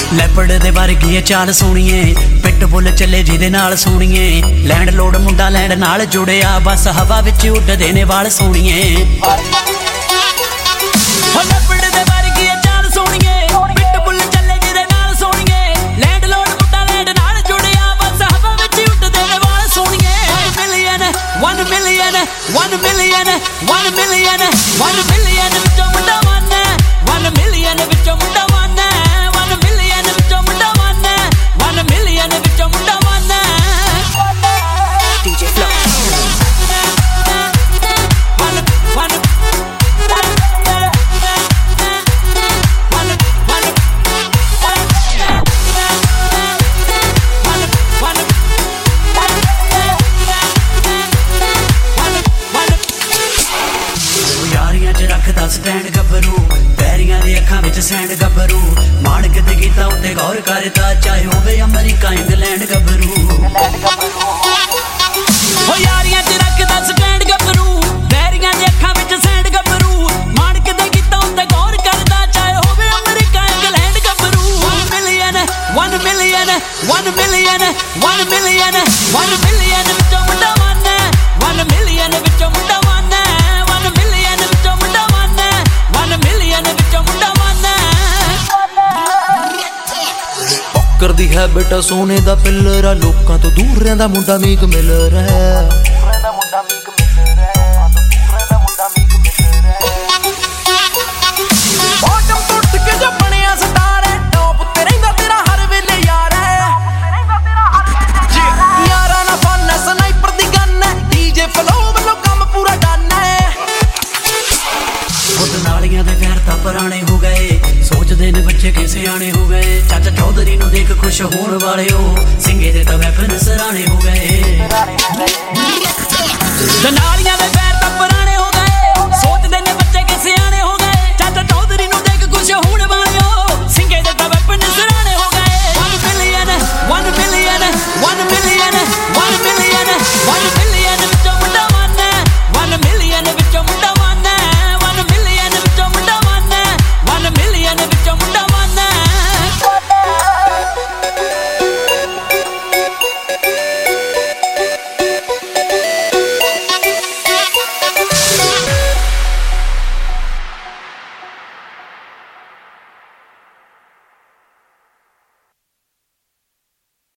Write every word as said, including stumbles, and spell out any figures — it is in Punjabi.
ਲੈਪੜ ਦੇ ਵਰਗੀ ਏ ਚਾਲ ਸੋਣੀਏ, ਪਿੱਟ ਬੁੱਲ ਚੱਲੇ ਜਿਹਦੇ ਨਾਲ ਸੋਣੀਏ। ਲੈਂਡ ਲੋਡ ਮੁੰਡਾ ਲੈਂਡ ਨਾਲ ਜੁੜਿਆ, ਬਸ ਹਵਾ ਵਿੱਚ ਉੱਡਦੇ ਨੇ ਵਾਲ ਸੋਣੀਏ। ਲੈਪੜ ਦੇ ਵਰਗੀ ਏ ਚਾਲ ਸੋਣੀਏ, ਪਿੱਟ ਬੁੱਲ ਚੱਲੇ ਜਿਹਦੇ ਨਾਲ ਸੋਣੀਏ। ਲੈਂਡ ਲੋਡ ਮੁੰਡਾ ਲੈਂਡ ਨਾਲ ਜੁੜਿਆ, ਬਸ ਹਵਾ ਵਿੱਚ ਉੱਡਦੇ ਨੇ ਵਾਲ ਸੋਣੀਏ। One million, one million, one million, one million ਵਿੱਚੋਂ ਮੁੰਡਾ one, one million ਵਿੱਚੋਂ ਮੁੰਡਾ one, one million ਵਿੱਚੋਂ ਮੁੰਡਾ one, one million ਵਿੱਚੋਂ ਮੁੰਡਾ one। D J Flow। One, one, one, ਰੱਖਦਾ ਸਟੈਂਡ ਗੱਭਰੂ, ਪੈਰੀਆਂ ਦੀ ਅੱਖਾਂ ਵਿੱਚ ਸੈਂਡ ਗੱਭਰੂ। ਮਾਣਕ ਦੇ ਗੀਤਾਂ ਉੱਤੇ ਗੌਰ ਕਰਦਾ, ਚਾਹੇ ਹੋਵੇ ਅਮਰੀਕਾ ਇੰਗਲੈਂਡ ਗੱਭਰੂ। ਹੋ ਯਾਰੀਆਂ ਚ ਰੱਖਦਾ ਸਟੈਂਡ ਗੱਭਰੂ, ਪੈਰੀਆਂ ਦੀ ਅੱਖਾਂ ਵਿੱਚ ਸੈਂਡ ਗੱਭਰੂ। ਮਾਣਕ ਦੇ ਗੀਤਾਂ ਉੱਤੇ ਗੌਰ ਕਰਦਾ, ਚਾਹੇ ਹੋਵੇ ਅਮਰੀਕਾ ਇੰਗਲੈਂਡ ਗੱਭਰੂ। One million, one million, one million, one million, one million ਵਿੱਚੋਂ ਮੁੰਡਾ one, one million ਵਿੱਚੋਂ ਮੁੰਡਾ one, one million ਵਿੱਚੋਂ ਮੁੰਡਾ one, one million ਵਿੱਚੋਂ ਮੁੰਡਾ one। ਕਰਦੀ ਹੈ ਬੇਟਾ ਸੋਨੇ ਦਾ ਪਿੱਲਰ ਆ, ਲੋਕਾਂ ਤੋਂ ਦੂਰ ਰਹਿੰਦਾ ਮੁੰਡਾ ਮੀਕ ਮਿਲਰ ਹੈ। ਬਾਟਮ ਤੋਂ ਉੱਠ ਕੇ ਜੋ ਬਣਿਆ ਸਟਾਰ ਹੈ, ਟੌਪ ਉੱਤੇ ਰਹਿੰਦਾ ਤੇਰਾ ਹਰ ਵੇਲੇ ਯਾਰ ਹੈ। ਯਾਰਾਂ ਨਾਲ ਫਨ ਸਨਾਈਪਰ ਦੀ ਗਨ ਹੈ, ਡੀ ਜੇ Flow ਵੱਲੋਂ ਕੰਮ ਪੂਰਾ ਡਨ ਹੈ। ਖੁਦ ਨਾਲੀਆਂ ਦੇ ਪੈਰ ਤਾਂ ਪੁਰਾਣੇ ਹੋ ਗਏ, ਸੋਚਦੇ ਨੇ ਬੱਚੇ ਕਿ ਸਿਆਣੇ ਹੋ ਗਏ। ਚਾਚਾ ਚੌਧਰੀ ਨੂੰ ਦੇਖ ਖੁਸ਼ ਹੋਣ ਵਾਲਿਓ, ਸਿੰਘੇ ਦੇ ਤਾਂ ਵੈਪਨ ਸਰਾਣੇ ਹੋ ਗਏ। ਨਾਲੀਆਂ ਦੇ